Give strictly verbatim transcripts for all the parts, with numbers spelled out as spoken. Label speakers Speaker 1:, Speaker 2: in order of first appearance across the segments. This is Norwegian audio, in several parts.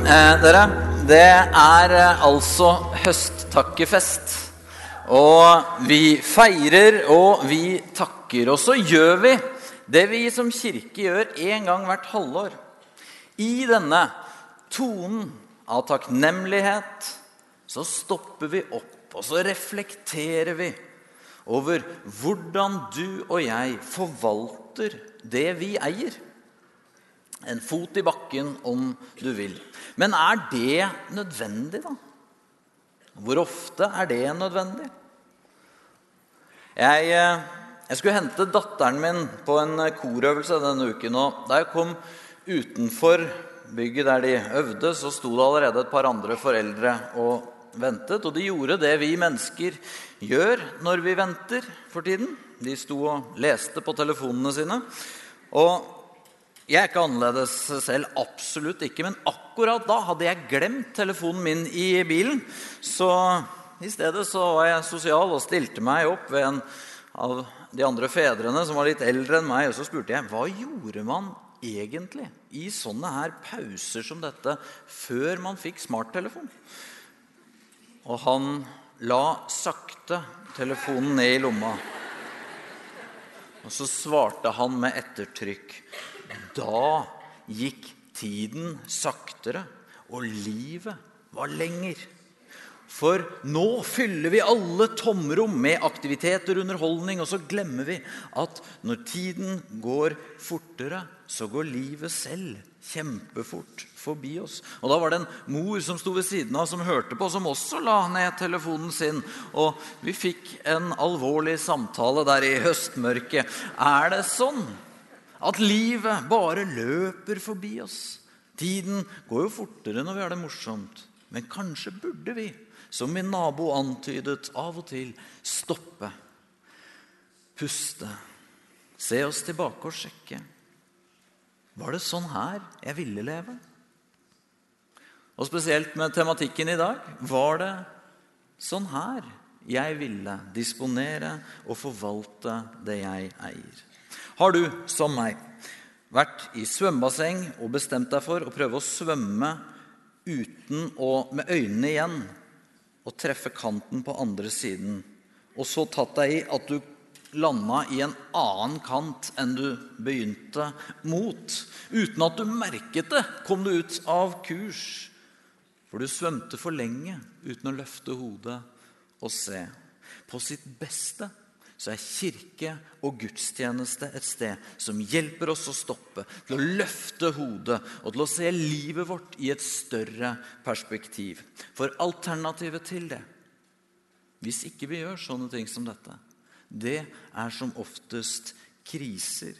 Speaker 1: Eh, dere, det er eh, altså høsttakkefest, og vi feirer og vi takker, og så gjør vi det vi som kirke gjør en gang hvert halvår. I denne tonen av takknemlighet så stopper vi opp, og så reflekterer vi over hvordan du og jeg forvalter det vi eier. En fot i bakken om du vil. Men er det nødvendig da? Hvor ofte er det nødvendig? Jeg, jeg skulle hente datteren min på en korøvelse denne uken, og da jeg kom utenfor bygget der de øvde, så stod det allerede et par andre foreldre og ventet, og de gjorde det vi mennesker gjør når vi venter for tiden. De sto og leste på telefonene sine, og jeg er ikke annerledes selv, absolutt ikke, men akkurat da hadde jeg glemt telefonen min i bilen, så i stedet så var jeg sosial og stilte meg opp ved en av de andre fedrene som var litt eldre enn meg, og så spurte jeg, hva gjorde man egentlig i sånne her pauser som dette før man fikk smarttelefon? Og han la sakte telefonen ned i lomma, og så svarte han med ettertrykk, da gikk tiden saktere, og livet var lenger. For nå fyller vi alle tomrom med aktiviteter og underholdning, og så glemmer vi at når tiden går fortere, så går livet selv kjempefort forbi oss. Og da var det en mor som stod ved siden av, som hørte på, som også la ned telefonen sin, og vi fikk en alvorlig samtale der i høstmørket. Er det sånn at livet bare løper forbi oss? Tiden går jo fortere når vi har det morsomt, men kanskje burde vi, som min nabo antydet, av og til stoppe, puste, se oss tilbake og sjekke. Var det sånn her jeg ville leve? Og spesielt med tematikken i dag, var det sånn her jeg ville disponere og forvalte det jeg eier? Har du, som meg, vært i svømmebasseng og bestemt deg for å prøve å svømme uten å, med øynene igjen, og treffe kanten på andre siden, og så tatt deg i at du landet i en annen kant enn du begynte mot? Uten at du merket det, kom du ut av kurs, for du svømte for lenge uten å løfte hodet og se. På sitt beste så er kirke og gudstjeneste et sted som hjelper oss å stoppe, til å løfte hodet og til å se livet vårt i et større perspektiv. For alternativet til det, hvis ikke vi gjør sånne ting som dette, det er som oftest kriser.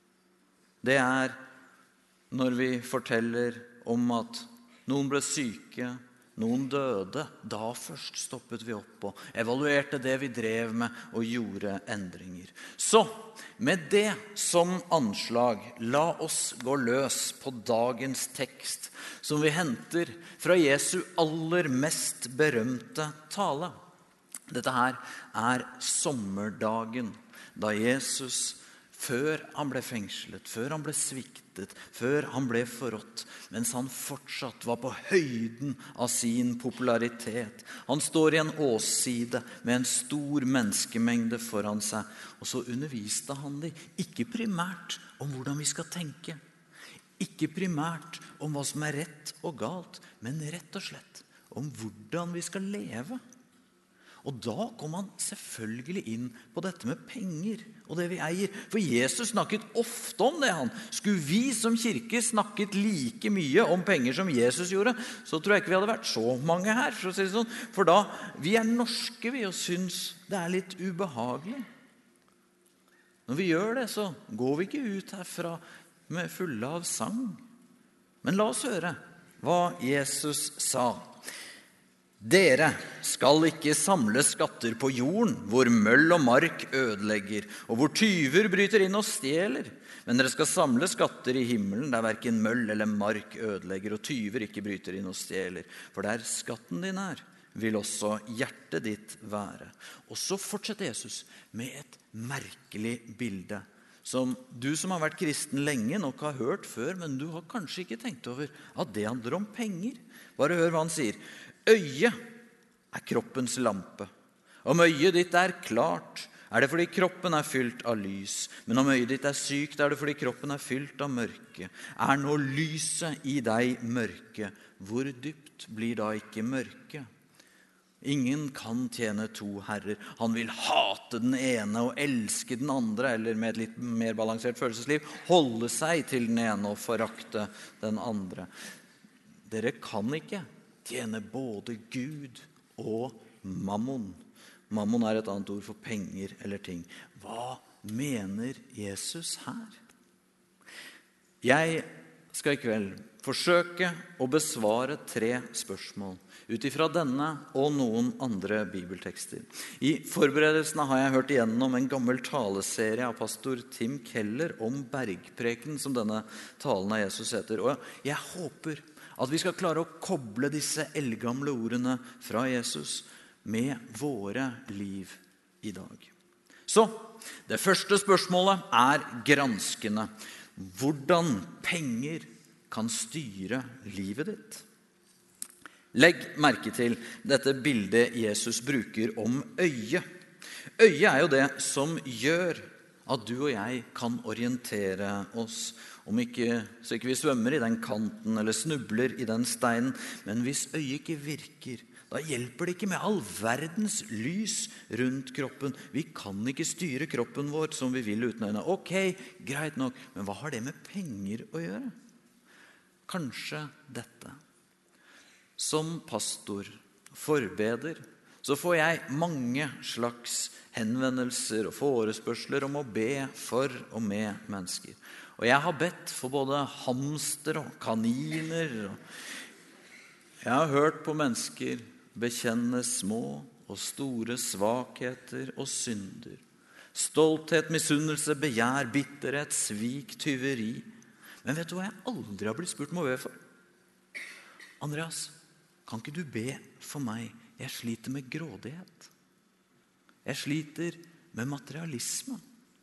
Speaker 1: Det er når vi forteller om at noen ble syke, noen døde, da først stoppet vi opp og evaluerte det vi drev med og gjorde endringer. Så med det som anslag, la oss gå løs på dagens tekst, som vi henter fra Jesu aller mest berømte tale. Dette her er sommerdagen, da Jesus, før han ble fengslet, før han ble sviktet, før han ble forrådt, mens han fortsatt var på høyden av sin popularitet. Han står i en åsside med en stor menneskemengde foran seg, og så underviste han de, ikke primært om hvordan vi skal tenke, ikke primært om hva som er rett og galt, men rett og slett om hvordan vi skal leve. Og da kom han selvfølgelig inn på dette med penger og det vi eier. For Jesus snakket ofte om det. Han skulle vi som kirke snakket like mye om penger som Jesus gjorde, så tror jeg ikke vi hadde vært så mange her, for å si det sånn. For da, vi er norske vi og synes det er litt ubehagelig. Når vi gjør det, så går vi ikke ut herfra med fulle av sang. Men la oss høre hva Jesus sa. Dere skal ikke samle skatter på jorden, hvor møll og mark ødelegger, og hvor tyver bryter inn og stjeler. Men dere skal samle skatter i himmelen, der hverken møll eller mark ødelegger, og tyver ikke bryter inn og stjeler. For der skatten din er, vil også hjertet ditt være. Og så fortsetter Jesus med et merkelig bilde, som du som har vært kristen lenge nok har hørt før, men du har kanskje ikke tenkt over at det handler om penger. Bare hør hva han sier. Øyet er kroppens lampe. Om øyet ditt er klart, er det fordi kroppen er fylt av lys. Men om øyet ditt er sykt, er det fordi kroppen er fylt av mørke. Er nå lyset i deg mørke? Hvor dypt blir da ikke mørke? Ingen kan tjene to herrer. Han vil hate den ene og elske den andre, eller med et litt mer balansert følelsesliv, holde seg til den ene og forakte den andre. Dere kan ikke tjene både Gud og mammon. Mammon er et annet ord for penger eller ting. Hva mener Jesus her? Jeg skal i kveld forsøke å besvare tre spørsmål ut ifra denne og noen andre bibeltekster. I forberedelsene har jeg hørt igjennom en gammel taleserie av pastor Tim Keller om bergpreken, som denne talen av Jesus heter. Og jeg håper at vi skal klare å koble disse eldgamle ordene fra Jesus med våre liv i dag. Så, det første spørsmålet er granskende. Hvordan penger kan styre livet ditt? Legg merke til dette bildet Jesus bruker om øyet. Øyet er jo det som gjør at du og jeg kan orientere oss. Om ikke, så ikke vi svømmer i den kanten eller snubler i den steinen. Men hvis øyet ikke virker, da hjelper det ikke med all verdens lys rundt kroppen. Vi kan ikke styre kroppen vår som vi vil uten øynene. Ok, greit nok, men hva har det med penger å gjøre? Kanskje dette. Som pastor, forbeder, så får jeg mange slags henvendelser og forespørsler om å be for og med mennesker. Og jeg har bedt for både hamster og kaniner. Jeg har hørt på mennesker bekjenne små og store svakheter og synder. Stolthet, misunnelse, begjær, bitterhet, svik, tyveri. Men vet du hva jeg aldri har blitt spurt om å be for? Andreas, kan ikke du be for meg? Jeg sliter med grådighet. Jeg sliter med materialisme.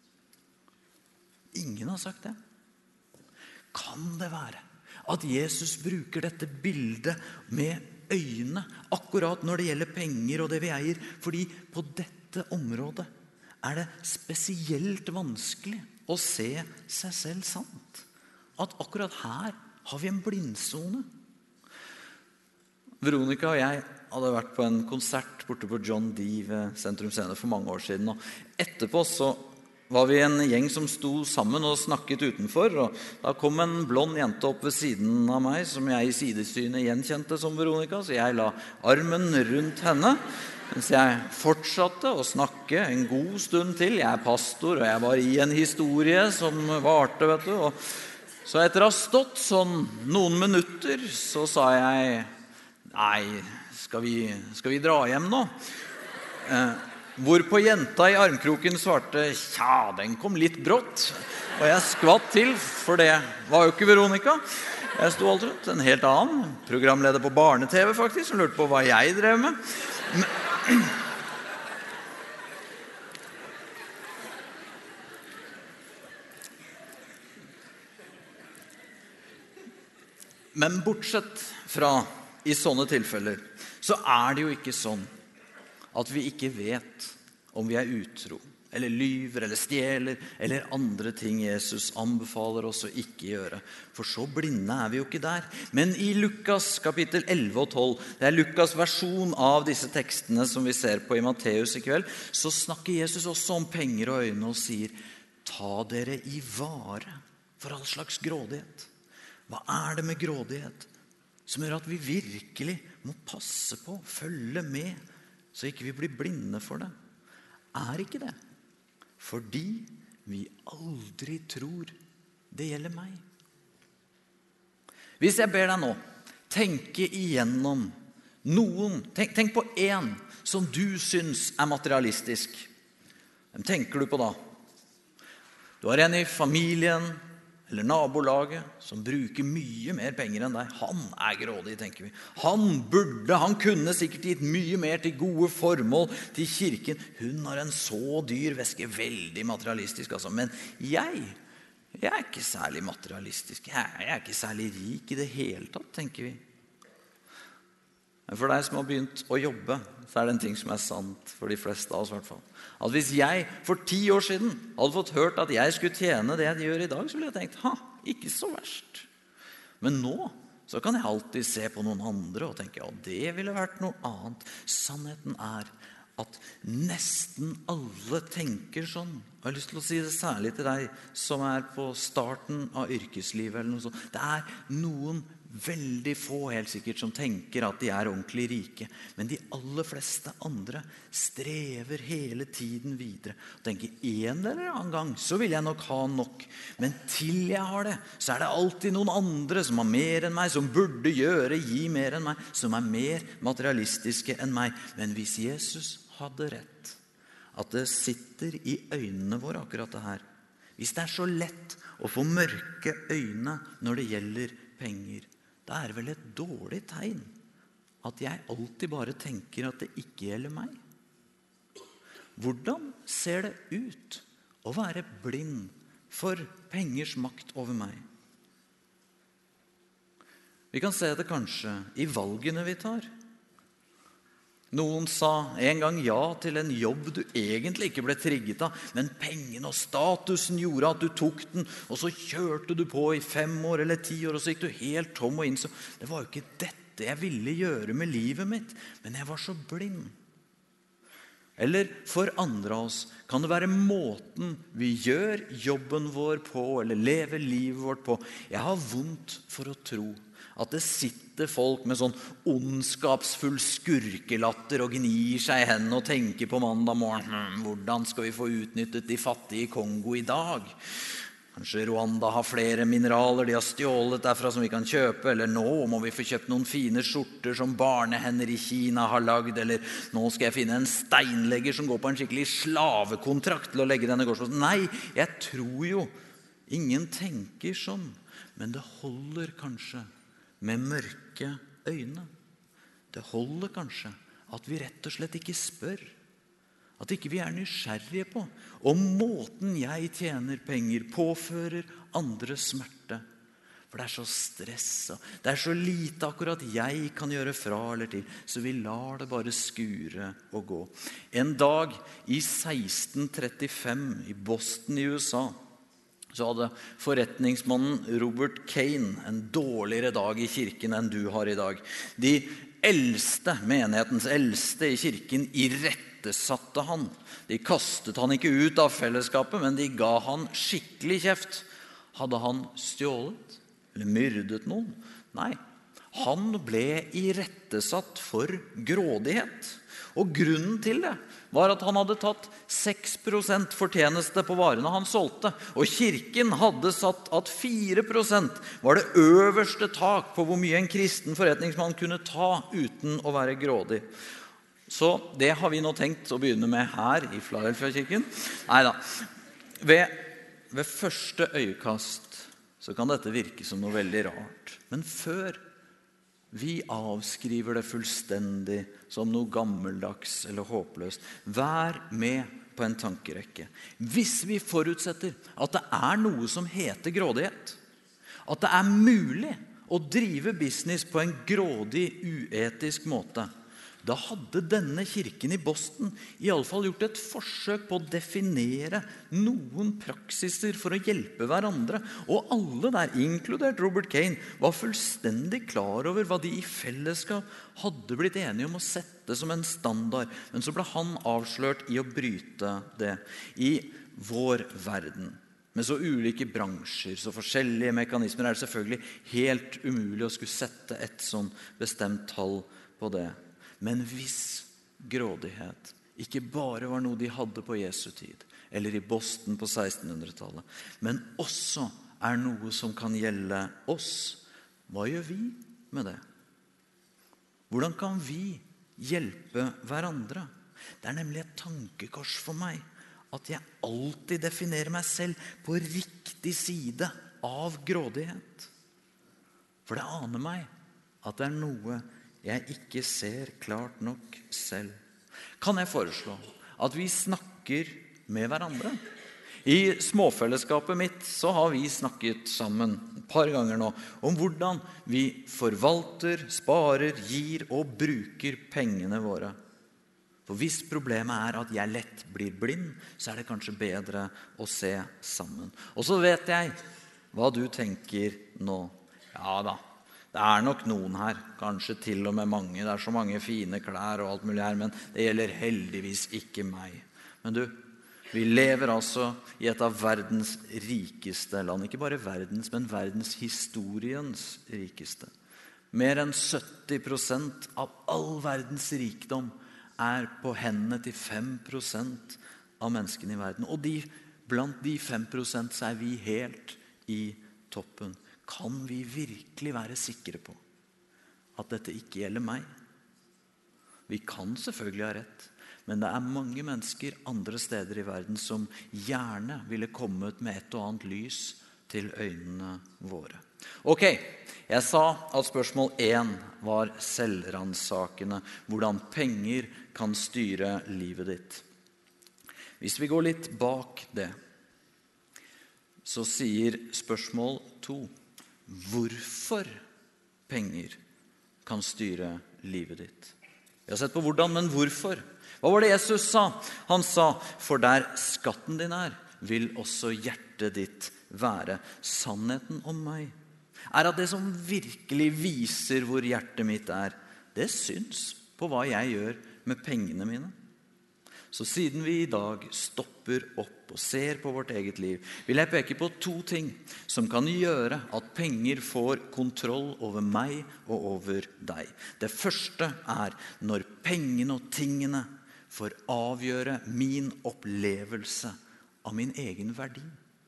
Speaker 1: Ingen har sagt det. Kan det være at Jesus bruker dette bildet med øynene akkurat når det gjelder penger og det vi eier? Fordi på dette området er det spesielt vanskelig å se seg selv sant. At akkurat her har vi en blindsone. Veronica og jeg hadde vært på en konsert borte på John D. ved Sentrum Scene for mange år siden. Og etterpå så var vi en gjeng som sto sammen og snakket utenfor. Og da kom en blond jente opp ved siden av meg, som jeg i sidesynet gjenkjente som Veronica. Så jeg la armen rundt henne, mens jeg fortsatte å snakke en god stund til. Jeg er pastor, og jeg var i en historie som varte, vet du. Og så etter å ha stått sånn noen minutter, så sa jeg... Nei, skal vi, skal vi dra hjem nå? Eh, hvorpå jenta i armkroken svarte, ja, den kom litt brått. Og jeg skvatt til, for det var jo ikke Veronica. Jeg sto alt rundt, en helt annen programleder på barne-T V faktisk, som lurte på hva jeg drev med. Men, Men bortsett fra i sånne tilfeller, så er det jo ikke sånn at vi ikke vet om vi er utro, eller lyver, eller stjeler, eller andre ting Jesus anbefaler oss å ikke gjøre. For så blinde er vi jo ikke der. Men i Lukas kapittel elleve og tolv, det er Lukas versjon av disse tekstene som vi ser på i Matteus i kveld, så snakker Jesus også om penger og øyne og sier, ta dere i vare for all slags grådighet. Hva er det med grådighet som gjør at vi virkelig må passe på, følge med, så ikke vi blir blinde for det? Er ikke det? Fordi vi aldri tror det gjelder meg. Hvis jeg ber deg nå, tenke igjennom noen, tenk, tenk på en som du syns er materialistisk. Hvem tenker du på da? Du har en i familien, eller nabolaget, som bruker mye mer penger enn deg, han er grådig, tenker vi. Han burde, han kunne sikkert gitt mye mer til gode formål, til kirken. Hun har en så dyr veske, veldig materialistisk, altså. Men jeg, jeg er ikke særlig materialistisk. Jeg er, jeg er ikke særlig rik i det hele tatt, tenker vi. Men for deg som har begynt å jobbe, så er det en ting som er sant for de fleste av oss i hvert fall. At hvis jeg for ti år siden hadde fått hørt at jeg skulle tjene det jeg gjør i dag, så ville jeg tenkt, ha, ikke så verst. Men nå, så kan jeg alltid se på noen andre og tenke, ja, det ville vært noe annet. Sannheten er at nesten alle tenker sånn. Jeg har lyst til å si det særlig til deg som er på starten av yrkeslivet eller noe sånt. Det er noen veldig få helt sikkert som tenker at de er ordentlig rike, men de aller fleste andre strever hele tiden videre og tenker en eller annen gang så vil jeg nok ha nok, men til jeg har det så er det alltid noen andre som har mer enn meg, som burde gjøre, gi mer enn meg, som er mer materialistiske enn meg. Men hvis Jesus hadde rett, at det sitter i øynene våre akkurat det her, hvis det er så lett å få mørke øyne når det gjelder penger, det er vel et dårlig tegn at jeg alltid bare tenker at det ikke gjelder meg. Hvordan ser det ut å være blind for pengers makt over meg? Vi kan se det kanskje i valgene vi tar. Noen sa en gang ja til en jobb du egentlig ikke ble trigget av, men pengene og statusen gjorde at du tok den, og så kjørte du på i fem år eller ti år, og så gikk du helt tom og innså, det var jo ikke dette jeg ville gjøre med livet mitt, men jeg var så blind. Eller for andre av oss kan det være måten vi gjør jobben vår på, eller lever livet vårt på. Jeg har vondt for å tro at det sitter folk med sånn ondskapsfull skurkelatter og gnir seg i hendene og tenker på mandag morgen, hm, hvordan skal vi få utnyttet de fattige i Kongo i dag? Kanskje Rwanda har flere mineraler de har stjålet derfra som vi kan kjøpe, eller nå må vi få kjøpt noen fine skjorter som barnehender i Kina har lagd, eller nå skal jeg finne en steinlegger som går på en skikkelig slavekontrakt til å legge denne gårdsplassen. Nei, jeg tror jo ingen tenker sånn, men det holder kanskje med mørke øyne. Det holder kanskje at vi rett og slett ikke spør. At ikke vi er nysgjerrige på om måten jeg tjener penger påfører andre smerte. For det er så stress, det er så lite akkurat jeg kan gjøre fra eller til, så vi lar det bare skure og gå. En dag i seksten trettifem i Boston i U S A, så hadde forretningsmannen Robert Kane en dårligere dag i kirken enn du har i dag. De eldste, menighetens eldste i kirken, irettesatte han. De kastet han ikke ut av fellesskapet, men de ga han skikkelig kjeft. Hadde han stjålet eller myrdet noen? Nei, han ble irettesatt for grådighet. Og grunnen til det var at han hadde tatt seks prosent fortjeneste på varene han solgte, og kirken hadde satt at fire prosent var det øverste tak på hvor mye en kristen forretningsmann kunne ta uten å være grådig. Så det har vi nå tenkt å begynne med her i Philadelphia-kirken. Neida, ved, ved første øyekast så kan dette virke som noe veldig rart, men før vi avskriver det fullstendig som noe gammeldags eller håpløst, vær med på en tankerekke. Hvis vi forutsetter at det er noe som heter grådighet, at det er mulig å drive business på en grådig, uetisk måte, da hadde denne kirken i Boston i alle fall gjort et forsøk på å definere noen praksiser for å hjelpe hverandre. Og alle der, inkludert Robert Kane, var fullstendig klar over hva de i fellesskap hadde blitt enige om å sette som en standard. Men så ble han avslørt i å bryte det i vår verden. Med så ulike bransjer, så forskjellige mekanismer, er det selvfølgelig helt umulig å skulle sette et sånn bestemt tall på det. Men hvis grådighet ikke bare var noe de hadde på Jesu tid, eller i Boston på sekstenhundretallet, men også er noe som kan gjelde oss, hva gjør vi med det? Hvordan kan vi hjelpe hverandre? Det er nemlig et tankekors for meg at jeg alltid definerer meg selv på riktig side av grådighet. For det aner meg at det er noe jeg ikke ser klart nok selv. Kan jeg foreslå at vi snakker med hverandre? I småfellesskapet mitt så har vi snakket sammen et par ganger nå om hvordan vi forvalter, sparer, gir og bruker pengene våre. For hvis problemet er at jeg lett blir blind, så er det kanskje bedre å se sammen. Og så vet jeg hva du tenker nå. Ja da, det er nok noen her, kanskje til og med mange. Det er så mange fine klær og alt mulig her, men det gjelder heldigvis ikke meg. Men du, vi lever altså i et av verdens rikeste land. Ikke bare verdens, men verdenshistoriens rikeste. Mer enn sytti prosent av all verdens rikdom er på hendene til fem prosent av menneskene i verden. Og de, blant de fem prosent så er vi helt i toppen. Kan vi virkelig være sikre på at dette ikke gjelder meg? Vi kan selvfølgelig ha rett. Men det er mange mennesker andre steder i verden som gjerne ville kommet med et og annet lys til øynene våre. Ok, jeg sa at spørsmål én var selvransakende. Hvordan penger kan styre livet ditt. Hvis vi går litt bak det, så sier spørsmål to hvorfor penger kan styre livet ditt. Vi har sett på hvordan, men hvorfor? Hva var det Jesus sa? Han sa, for der skatten din er, vil også hjertet ditt være. Sannheten om meg er at det som virkelig viser hvor hjertet mitt er, det syns på hva jeg gjør med pengene mine. Så siden vi i dag stopper opp og ser på vårt eget liv, vil jeg peke på to ting som kan gjøre at penger får kontroll over meg og over deg. Det første er når pengene og tingene får avgjøre min opplevelse av min egen verdi.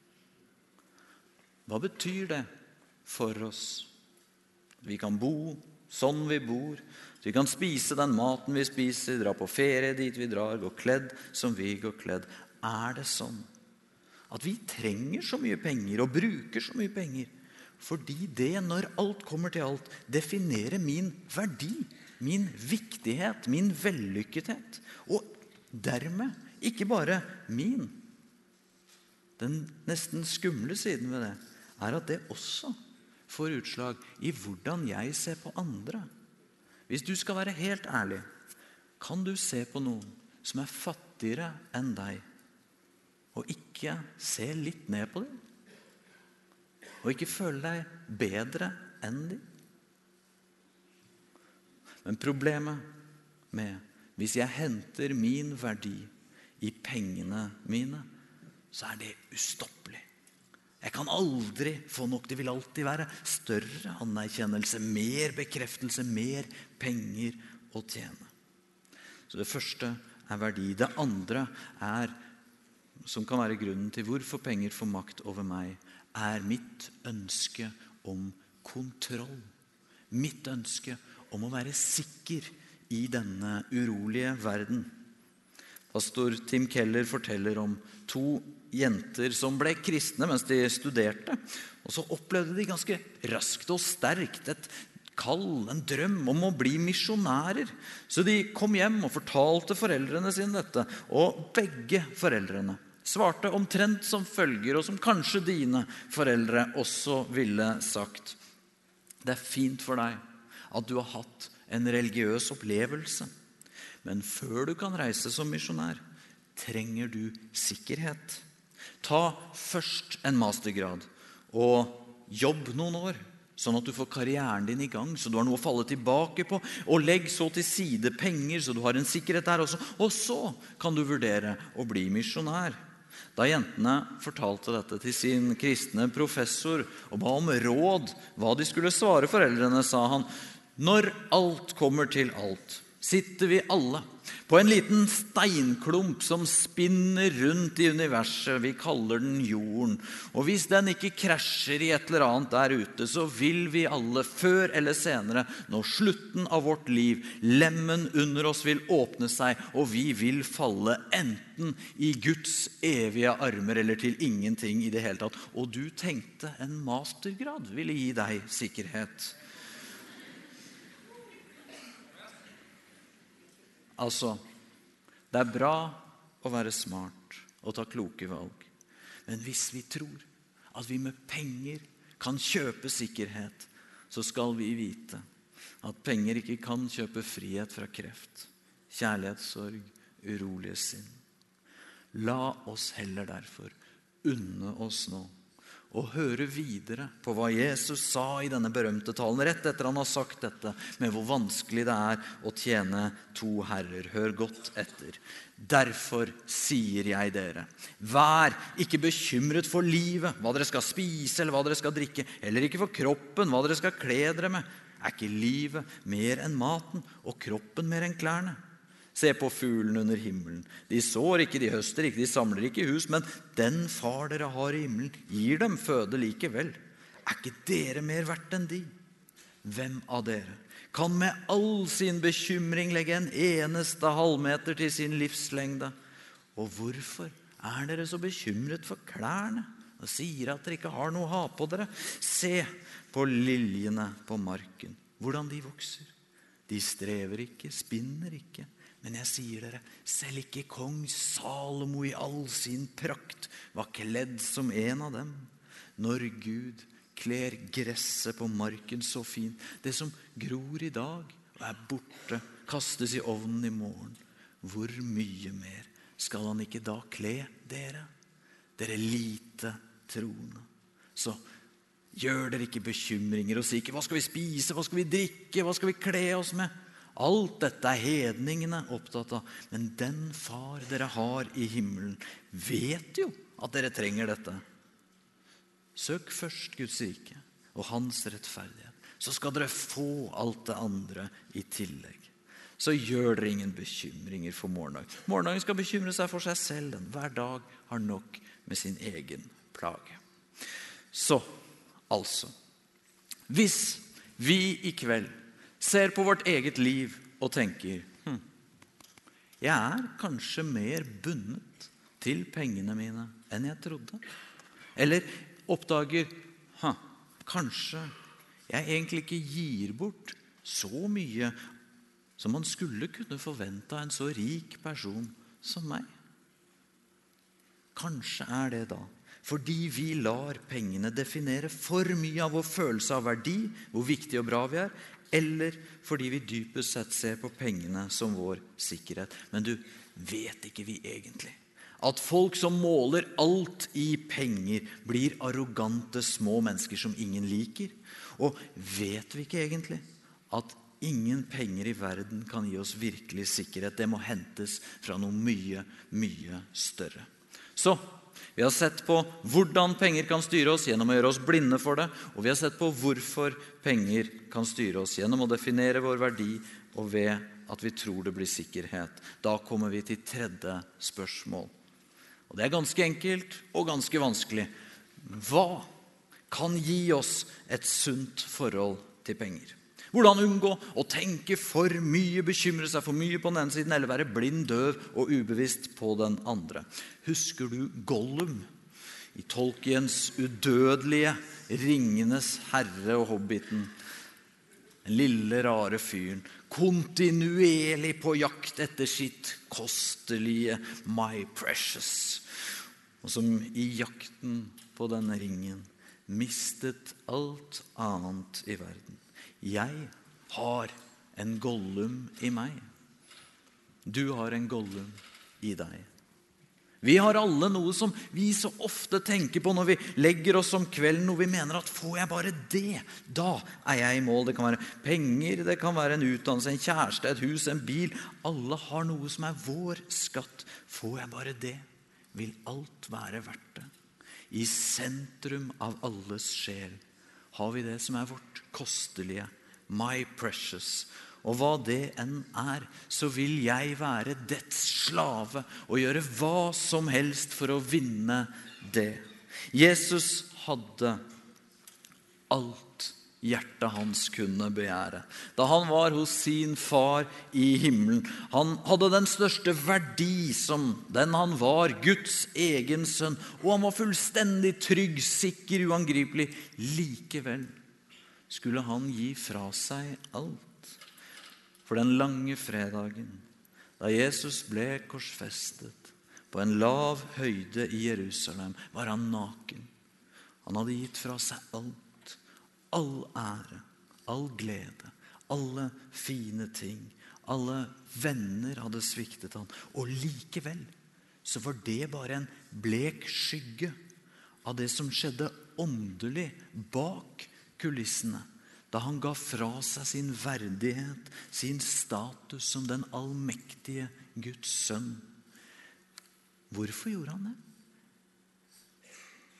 Speaker 1: Hva betyr det for oss? Vi kan bo sånn vi bor, vi kan spise den maten vi spiser, dra på ferie dit vi drar, gå kledd som vi går kledd. Er det sånn at vi trenger så mye penger og bruker så mye penger? Fordi det, når alt kommer til alt, definerer min verdi, min viktighet, min vellykkethet. Og dermed ikke bare min. Den nesten skumle siden ved det er at det også får utslag i hvordan jeg ser på andre. Hvis du skal være helt ærlig, kan du se på noen som er fattigere enn deg, og ikke se litt ned på dem? Og ikke føle deg bedre enn dem? Men problemet med hvis jeg henter min verdi i pengene mine, så er det ustoppelig. Jeg kan aldri få nok. Det vil alltid være større anerkjennelse, mer bekreftelse, mer penger å tjene. Så det første er verdi. Det andre er, som kan være grunnen til hvorfor penger får makt over meg, er mitt ønske om kontroll. Mitt ønske om å være sikker i denne urolige verden. Pastor Tim Keller forteller om to jenter som ble kristne mens de studerte. Og så opplevde de ganske raskt og sterkt et kall, en drøm om å bli misjonærer. Så de kom hjem og fortalte foreldrene sine dette. Og begge foreldrene svarte omtrent som følger, og som kanskje dine foreldre også ville sagt. Det er fint for deg at du har hatt en religiøs opplevelse. Men før du kan reise som misjonær, trenger du sikkerhet. Ta først en mastergrad og jobb noen år, sånn at du får karrieren din i gang, så du har noe å falle tilbake på, og legg så til side penger, så du har en sikkerhet der også. Og så kan du vurdere å bli misjonær. Da jentene fortalte dette til sin kristne professor og ba om råd hva de skulle svare foreldrene, sa han, når alt kommer til alt, sitter vi alle på en liten steinklump som spinner rundt i universet. Vi kaller den jorden. Og hvis den ikke krasjer i et eller annet der ute, så vil vi alle før eller senere, når slutten av vårt liv, lemmen under oss vil åpne seg, og vi vil falle enten i Guds evige armer eller til ingenting i det hele tatt. Og du tenkte en mastergrad ville gi deg sikkerhet. Altså, det er bra å være smart og ta kloke valg. Men hvis vi tror at vi med penger kan kjøpe sikkerhet, så skal vi vite at penger ikke kan kjøpe frihet fra kreft, kjærlighetssorg, urolige sinn. La oss heller derfor unne oss nå og høre videre på hva Jesus sa i denne berømte talen, rett etter han har sagt dette, med hvor vanskelig det er å tjene to herrer. Hør godt etter. Derfor sier jeg dere, vær ikke bekymret for livet, hva dere skal spise eller hva dere skal drikke, eller ikke for kroppen, hva dere skal kle dere med. Er ikke livet mer enn maten, og kroppen mer enn klærne? Se på fuglene under himmelen. De sår ikke, de høster ikke, de samler ikke i hus, men den far dere har i himmelen gir dem føde likevel. Er ikke dere mer verdt enn de? Hvem av dere kan med all sin bekymring legge en eneste halvmeter til sin livslengde? Og hvorfor er dere så bekymret for klærne og sier at dere ikke har noe å ha på dere? Se på liljene på marken, hvordan de vokser. De strever ikke, spinner ikke. Men jeg sier dere, selv ikke kong Salomo i all sin prakt var kledd som en av dem. Når Gud kler gresset på marken så fint, det som gror i dag og er borte, kastes i ovnen i morgen, hvor mye mer skal han ikke da kle dere? Dere lite troende. Så gjør dere ikke bekymringer og si ikke, hva skal vi spise, hva skal vi drikke, hva skal vi kle oss med? Alt dette er hedningene opptatt av, men den far dere har i himmelen vet jo at dere trenger dette. Søk først Guds rike og hans rettferdighet, så skal dere få alt det andre i tillegg. Så gjør dere ingen bekymringer for morgendag. Morgendagen skal bekymre seg for seg selv. Den hver dag har nok med sin egen plage. Så, altså, hvis vi i kveld ser på vårt eget liv og tenker, hm, jeg er kanskje mer bundet til pengene mine enn jeg trodde. Eller oppdager, hm, kanskje jeg egentlig ikke gir bort så mye som man skulle kunne forvente av en så rik person som meg. Kanskje er det da fordi vi lar pengene definere for mye av vår følelse av verdi, hvor viktig og bra vi er, eller fordi vi dypest sett ser på pengene som vår sikkerhet. Men du, vet ikke vi egentlig at folk som måler alt i penger blir arrogante små mennesker som ingen liker? Og vet vi ikke egentlig at ingen penger i verden kan gi oss virkelig sikkerhet? Det må hentes fra noe mye, mye større. Så vi har sett på hvordan penger kan styre oss gjennom å gjøre oss blinde for det, og vi har sett på hvorfor penger kan styre oss gjennom å definere vår verdi og ved at vi tror det blir sikkerhet. Da kommer vi til tredje spørsmål. Og det er ganske enkelt og ganske vanskelig. Hva kan gi oss et sunt forhold til penger? Hvordan unngå å tenke for mye, bekymre seg for mye på den ene siden, eller være blind, døv og ubevisst på den andre. Husker du Gollum i Tolkiens udødelige Ringenes herre og Hobbiten? Den lille rare fyren, kontinuerlig på jakt etter sitt kostelige My Precious, og som i jakten på denne ringen mistet alt annet i verden. Jeg har en Gollum i meg. Du har en Gollum i deg. Vi har alle noe som vi så ofte tenker på når vi legger oss om kvelden, og vi mener at får jeg bare det, da er jeg i mål. Det kan være penger, det kan være en utdannelse, en kjæreste, et hus, en bil. Alle har noe som er vår skatt. Får jeg bare det, vil alt være verdt det. I sentrum av alles sjel har vi det som er vårt kostelige, My Precious. og hva det enn er, så vil jeg være dets slave og gjøre hva som helst for å vinne det. Jesus hadde alt hjertet hans kunne begjære. Da han var hos sin far i himmelen, han hadde den største verdi som den han var, Guds egen sønn, og han var fullstendig trygg, sikker, uangripelig. Likevel skulle han gi fra seg alt. For den lange fredagen, da Jesus ble korsfestet på en lav høyde i Jerusalem, var han naken. Han hadde gitt fra seg alt. All ære, all glede, alle fine ting, alle venner hadde sviktet han. Og likevel så var det bare en blek skygge av det som skjedde åndelig bak kulissene, da han ga fra seg sin verdighet, sin status som den allmektige Guds sønn. Hvorfor gjorde han det?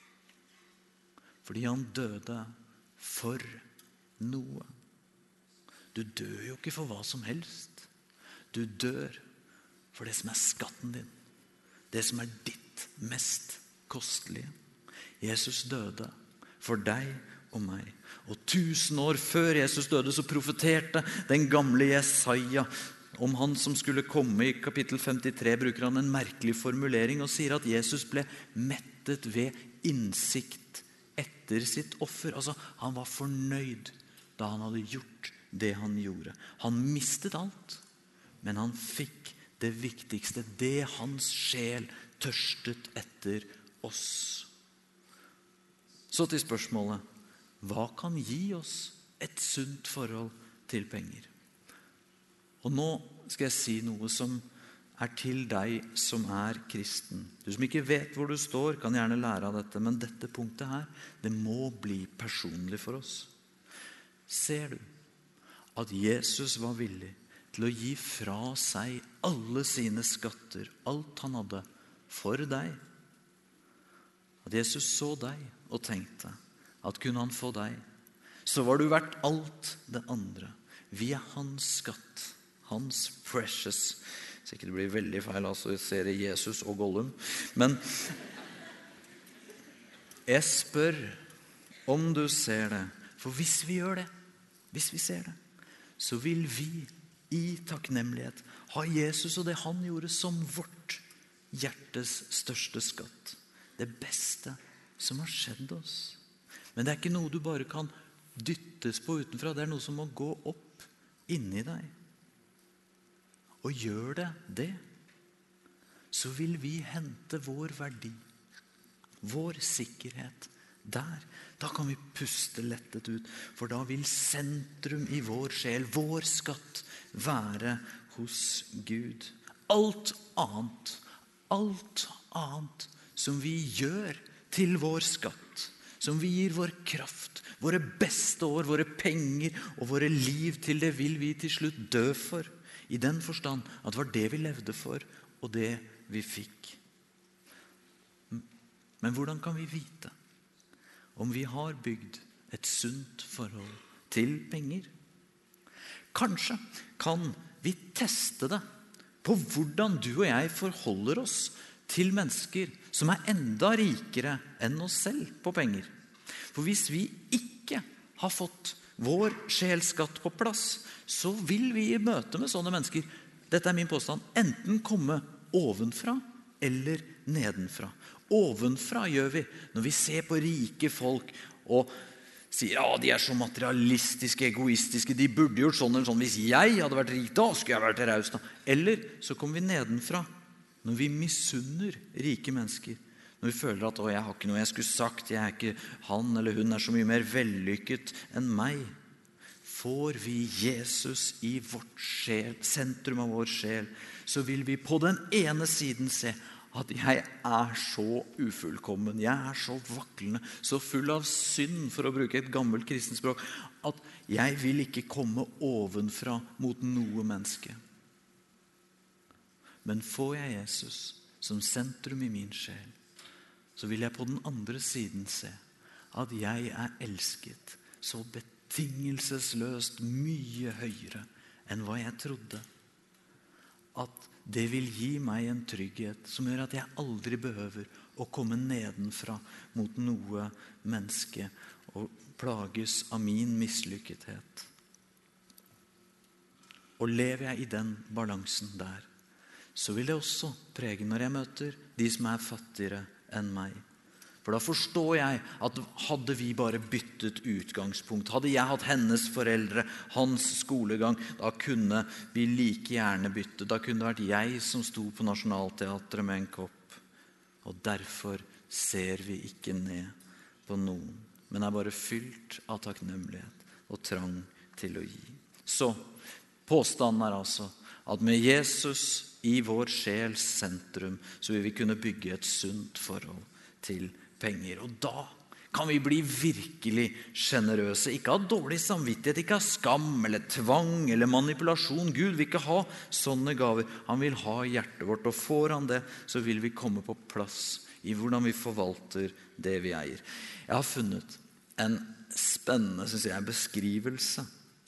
Speaker 1: Fordi han døde for noe. Du dør jo ikke for hva som helst. Du dør for det som er skatten din. Det som er ditt mest kostelige. Jesus døde for deg og meg. Og tusen år før Jesus døde så profeterte den gamle Jesaja om han som skulle komme. I kapittel femtitre bruker han en merkelig formulering og sier at Jesus ble mettet ved innsikt etter sitt offer. Altså, han var fornøyd da han hadde gjort det han gjorde. Han mistet alt, men han fikk det viktigste, det hans sjel tørstet etter oss. Så til spørsmålet, hva kan gi oss et sunt forhold til penger? Og nå skal jeg si noe som er til deg som er kristen. Du som ikke vet hvor du står, kan gjerne lære av dette, men dette punktet her, det må bli personlig for oss. Ser du at Jesus var villig til å gi fra seg alle sine skatter, alt han hadde, for deg? At Jesus så deg og tenkte at kunne han få deg, så var du verdt alt det andre. Vi er hans skatt, hans precious. Så ikke det blir veldig feil, altså jeg ser Jesus og Gollum. Men jeg spør om du ser det. For hvis vi gjør det, hvis vi ser det, så vil vi i takknemlighet ha Jesus og det han gjorde som vårt hjertes største skatt. Det beste som har skjedd oss. Men det er ikke noe du bare kan dyttes på utenfra. Det er noe som må gå opp inni deg. Og gjør det det, så vil vi hente vår verdi, vår sikkerhet der. Da kan vi puste lettet ut, for da vil sentrum i vår sjel, vår skatt, være hos Gud. Alt annet, alt annet som vi gjør til vår skatt, som vi gir vår kraft, våre beste år, våre penger og våre liv til, det vil vi til slutt dø for. I den forstand at det var det vi levde for, og det vi fikk. Men hvordan kan vi vite om vi har bygd et sunt forhold til penger? Kanskje kan vi teste det på hvordan du og jeg forholder oss til mennesker som er enda rikere enn oss selv på penger. For hvis vi ikke har fått vår sjelsskatt på plass, så vil vi i møte med sånne mennesker, dette er min påstand, enten komme ovenfra eller nedenfra. Ovenfra gjør vi når vi ser på rike folk og sier, ja, de er så materialistiske, egoistiske, de burde gjort sånn eller sånn. Hvis jeg hadde vært rik, da skulle jeg vært raus da. Eller så kommer vi nedenfra når vi misunner rike mennesker. Når vi føler at å, jeg har ikke noe jeg skulle sagt, jeg er ikke, han eller hun er så mye mer vellykket enn meg. Får vi Jesus i vårt sjel, sentrum av vår sjel, så vil vi på den ene siden se at jeg er så ufullkommen, jeg er så vaklende, så full av synd, for å bruke et gammelt kristenspråk, at jeg vil ikke komme ovenfra mot noe menneske. Men får jeg Jesus som sentrum i min sjel, så vil jeg på den andre siden se at jeg er elsket så betingelsesløst mye høyere enn hva jeg trodde. At det vil gi meg en trygghet som gjør at jeg aldri behøver å komme nedenfra mot noe menneske og plages av min mislykkethet. Og lever jeg i den balansen der, så vil det også prege når jeg møter de som er fattigere enn meg. For da forstår jeg at hadde vi bare byttet utgangspunkt, hadde jeg hatt hennes foreldre, hans skolegang, da kunne vi like gjerne byttet. Da kunne det vært jeg som sto på Nationaltheatret med en kopp. Og derfor ser vi ikke ned på noen, men er bare fylt av takknemlighet og trang til å gi. Så påstanden er altså at med Jesus i vår sjels sentrum, så vil vi kunne bygge et sunt forhold til penger. Og da kan vi bli virkelig generøse. Ikke av dårlig samvittighet, ikke av skam eller tvang eller manipulasjon. Gud vil ikke ha sånne gaver. Han vil ha hjertet vårt, og får han det, så vil vi komme på plass i hvordan vi forvalter det vi eier. Jeg har funnet en spennende, synes jeg, beskrivelse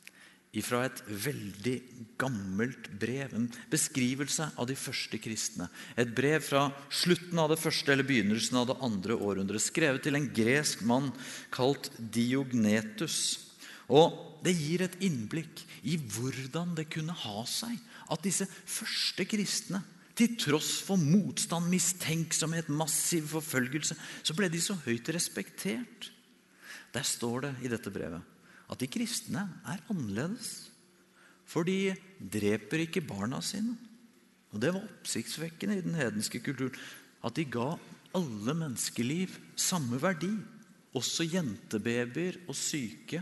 Speaker 1: ifra et veldig gammelt brev, en beskrivelse av de første kristne. Et brev fra slutten av det første eller begynnelsen av det andre århundret, skrevet til en gresk mann kalt Diognetus. Og det gir et innblikk i hvordan det kunne ha seg at disse første kristne, til tross for motstand, mistenksomhet, massiv forfølgelse, så ble de så høyt respektert. Der står det i dette brevet at de kristne er annerledes, for de dreper ikke barna sine. Og det var oppsiktsvekkende i den hedenske kulturen, at de ga alle menneskeliv samme verdi, også jentebabyer og syke.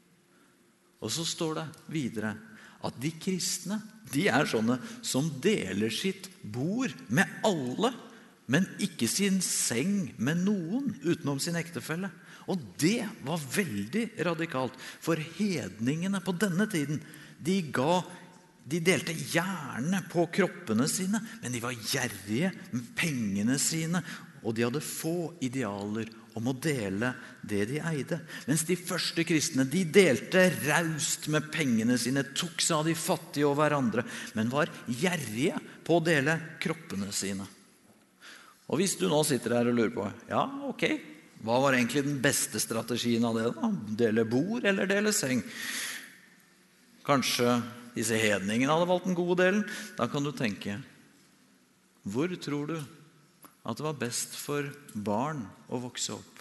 Speaker 1: Og så står det videre at de kristne, de er sånne som deler sitt bord med alle, men ikke sin seng med noen utenom sin ektefelle. Og det var veldig radikalt, for hedningene på denne tiden, de, ga, de delte gjerne på kroppene sine, men de var gjerrige med pengene sine, og de hadde få idealer om å dele det de eide. Mens de første kristne, de delte raust med pengene sine, tok seg av de fattige og hverandre, men var gjerrige på å dele kroppene sine. Og hvis du nå sitter her og lurer på, ja, ok, hva var egentlig den beste strategien av det da? Dele bord eller dele seng? Kanskje disse hedningene hadde valgt den gode delen? Da kan du tenke, hvor tror du at det var best for barn å vokse opp?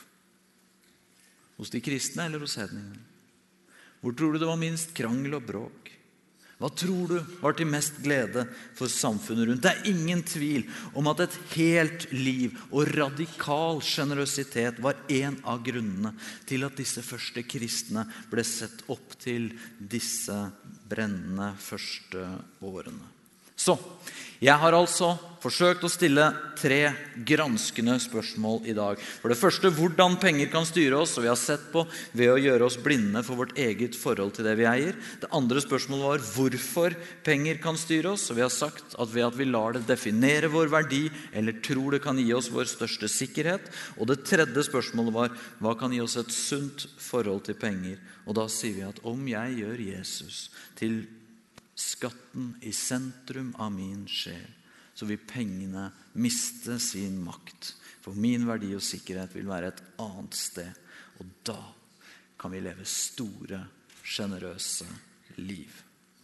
Speaker 1: Hos de kristne eller hos hedningene? Hvor tror du det var minst krangel og bråk? Hva tror du var til mest glede for samfunnet rundt? Det er ingen tvil om at et helt liv og radikal generøsitet var en av grunnene til at disse første kristne ble sett opp til disse brennende første årene. Så, jeg har altså forsøkt å stille tre granskende spørsmål i dag. For det første, hvordan penger kan styre oss, og vi har sett på ved å gjøre oss blinde for vårt eget forhold til det vi eier. Det andre spørsmålet var hvorfor penger kan styre oss, og vi har sagt at ved at vi lar det definere vår verdi, eller tror det kan gi oss vår største sikkerhet. Og det tredje spørsmålet var, hva kan gi oss et sunt forhold til penger? Og da sier vi at om jeg gjør Jesus til skatten i sentrum av min sjel, så vil pengene miste sin makt. For min verdi og sikkerhet vil være et annet sted. Og da kan vi leve store, generøse liv.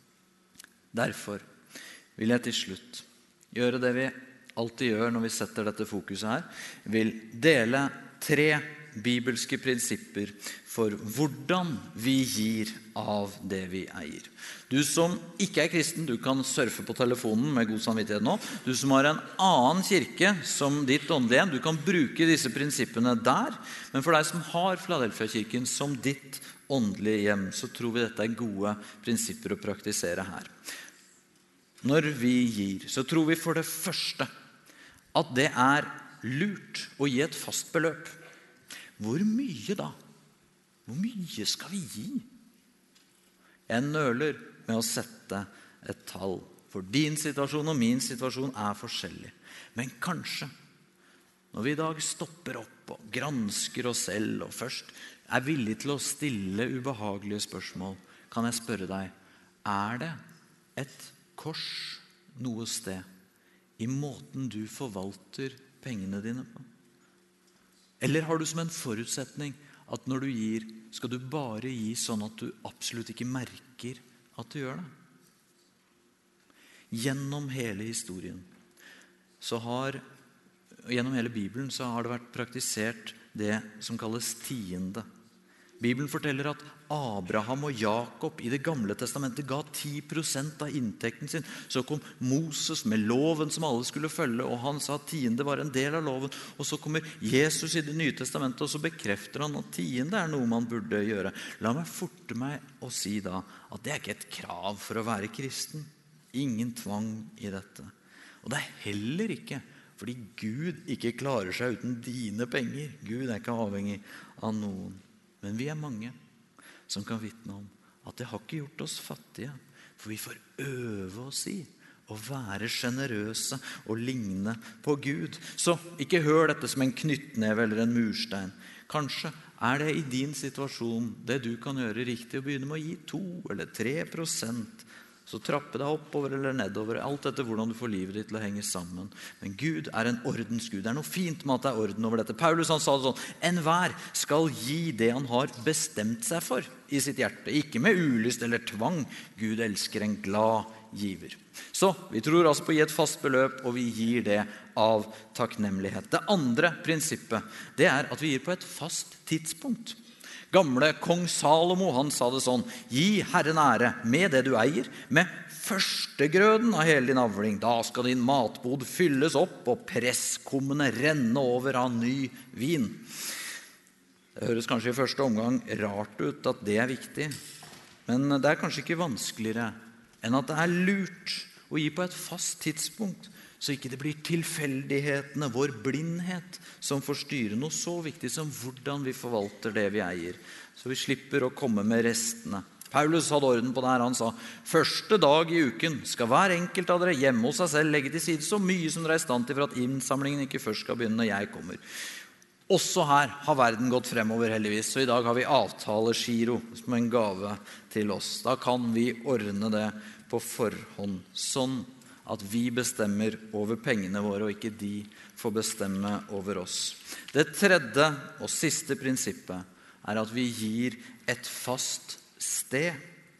Speaker 1: Derfor vil jeg til slutt gjøre det vi alltid gjør når vi setter dette fokuset her. Jeg vil dele tre bibelske prinsipper for hvordan vi gir av det vi eier. Du som ikke er kristen, du kan surfe på telefonen med god samvittighet nå. Du som har en annen kirke som ditt åndelige hjem, du kan bruke disse prinsippene der. Men for deg som har Philadelphia-kirken som ditt åndelige hjem, så tror vi dette er gode prinsipper å praktisere her. Når vi gir, så tror vi for det første at det er lurt å gi et fast beløp. Hvor mye da? Hvor mye skal vi gi? Jeg nøler med å sette et tall, for din situasjon og min situasjon er forskjellig. Men kanskje, når vi i dag stopper opp og gransker oss selv, og først er villig til å stille ubehagelige spørsmål, kan jeg spørre deg, er det et kors noe sted i måten du forvalter pengene dine på? Eller har du som en forutsetning at når du gir, skal du bare gi sånn at du absolutt ikke merker at du gjør det? Gjennom hele historien så har, gjennom hele Bibelen så har det vært praktisert det som kalles tiende. Bibelen forteller at Abraham og Jakob i det gamle testamentet ga ti prosent av inntekten sin. Så kom Moses med loven som alle skulle følge, og han sa at tiende var en del av loven. Og så kommer Jesus i det nye testamentet, og så bekrefter han at tiende er noe man burde gjøre. La meg forte meg å si da at det er ikke et krav for å være kristen. Ingen tvang i dette. Og det er heller ikke fordi Gud ikke klarer seg uten dine penger. Gud er ikke avhengig av noen. Men vi er mange som kan vitne om at det har ikke gjort oss fattige. For vi får øve oss i å være generøse og ligne på Gud. Så ikke hør dette som en knyttneve eller en murstein. Kanskje er det i din situasjon det du kan gjøre riktig å begynne med å gi to eller tre prosent. Så trappe deg oppover eller nedover, alt etter hvordan du får livet ditt til å henge sammen. Men Gud er en ordens Gud. Det er noe fint med at det er orden over dette. Paulus han sa det sånn, enhver skal gi det han har bestemt seg for i sitt hjerte. Ikke med ulyst eller tvang. Gud elsker en glad giver. Så vi tror altså på å gi et fast beløp, og vi gir det av takknemlighet. Det andre prinsippet, det er at vi gir på et fast tidspunkt. Gamle kong Salomo, han sa det sånn, gi Herren ære med det du eier, med førstegrøden av hele din avling. Da skal din matbod fylles opp, og presskummene renne over av ny vin. Det høres kanskje i første omgang rart ut at det er viktig, men det er kanskje ikke vanskeligere enn at det er lurt å gi på et fast tidspunkt, så ikke det blir tilfeldighetene, vår blindhet, som får styre noe så viktig som hvordan vi forvalter det vi eier. Så vi slipper å komme med restene. Paulus hadde orden på det her. Han sa, første dag i uken skal hver enkelt av dere hjemme hos seg selv legge til side så mye som dere er i stand til for at innsamlingen ikke først skal begynne når jeg kommer. Også her har verden gått fremover heldigvis, så i dag har vi avtalegiro som en gave til oss. Da kan vi ordne det på forhånd, sånn at vi bestemmer over pengene våre, og ikke de får bestemme over oss. Det tredje og siste prinsippet er at vi gir et fast sted.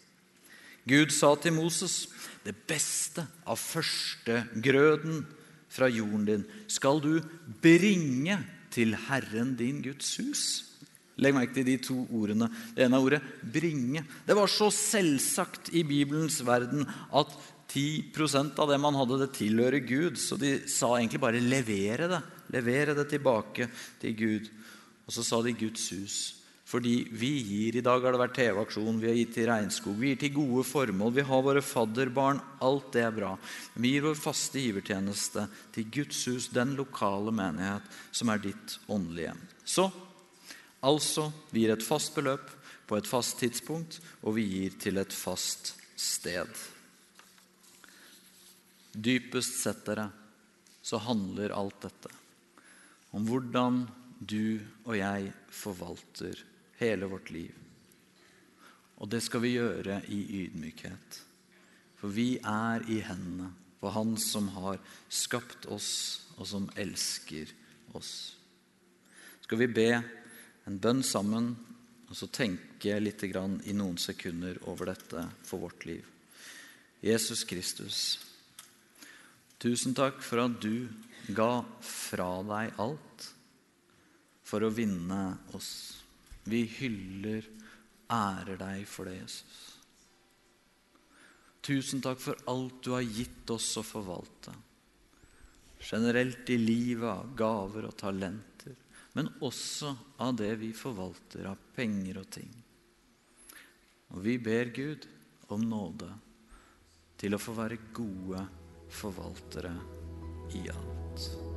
Speaker 1: Gud sa til Moses, det beste av førstegrøden fra jorden din skal du bringe til Herren din Guds hus. Legg merke til de to ordene. Det ene er ordet bringe. Det var så selvsagt i Bibelens verden at ti prosent av det man hadde, det tilhører Gud. Så de sa egentlig bare levere det. Levere det tilbake til Gud. Og så sa de Guds hus. Fordi vi gir, i dag har det vært T V-aksjon, vi har gitt til regnskog, vi gir til gode formål, vi har våre fadderbarn, alt det er bra. Vi gir vår faste givertjeneste til Guds hus, den lokale menighet som er ditt åndelige. Så, altså, vi gir et fast beløp på et fast tidspunkt, og vi gir til et fast sted. Dypest sett dere, så handler alt dette om hvordan du og jeg forvalter hele vårt liv. Og det skal vi gjøre i ydmykhet. For vi er i hendene på Han som har skapt oss og som elsker oss. Skal vi be en bønn sammen, og så tenke litt grann i noen sekunder over dette for vårt liv. Jesus Kristus, tusen takk for at du ga fra deg alt for å vinne oss. Vi hyller, ærer deg for det, Jesus. Tusen takk for alt du har gitt oss å forvalte. Generelt i livet av gaver og talenter, men også av det vi forvalter av penger og ting. Og vi ber Gud om nåde til å få være gode forvaltere i alt.